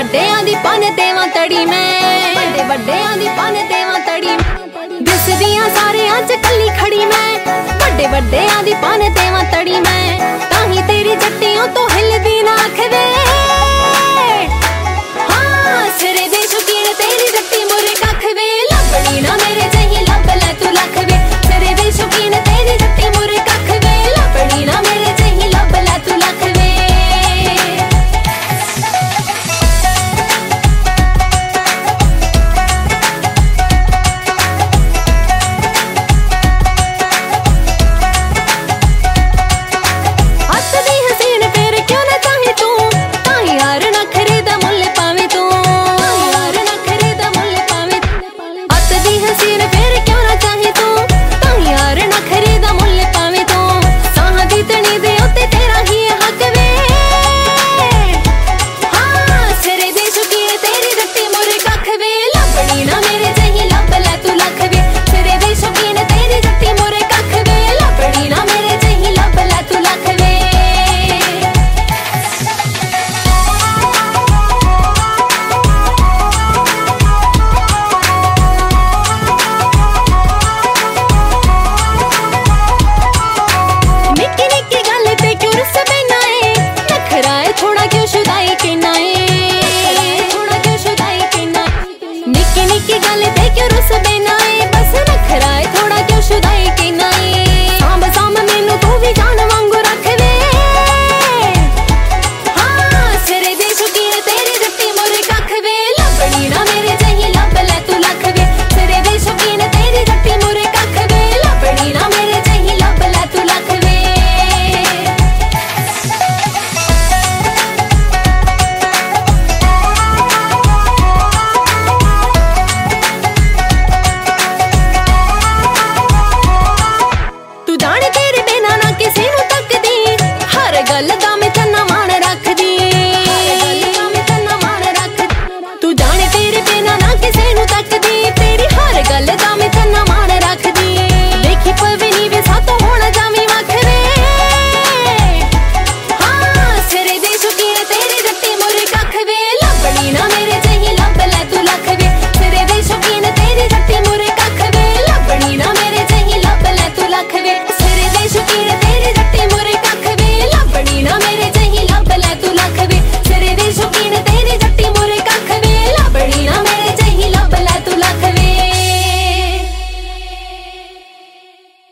ਵੱਡਿਆਂ ਦੀ ਪੰਨ ਦੇਵਾਂ ਤੜੀ ਮੈਂ, ਵੱਡੇ ਵੱਡਿਆਂ ਦੀ ਪੰਨ ਦੇਵਾਂ ਤੜੀ ਮੈਂ। ਦਿਸਦੀਆਂ ਸਾਰਿਆਂ 'ਚ ਕੱਲੀ ਖੜੀ ਮੈਂ, ਵੱਡੇ ਵੱਡਿਆਂ ਦੀ ਪੰਨ ਦੇਵਾਂ ਤੜੀ ਮੈਂ। ਤਾਂ ਹੀ ਤੇਰੀ ਜੱਟੀਆਂ ਤੋਂ ਹਿੱਲਦੀ ਨਾ ਅੱਖ ਵੇ,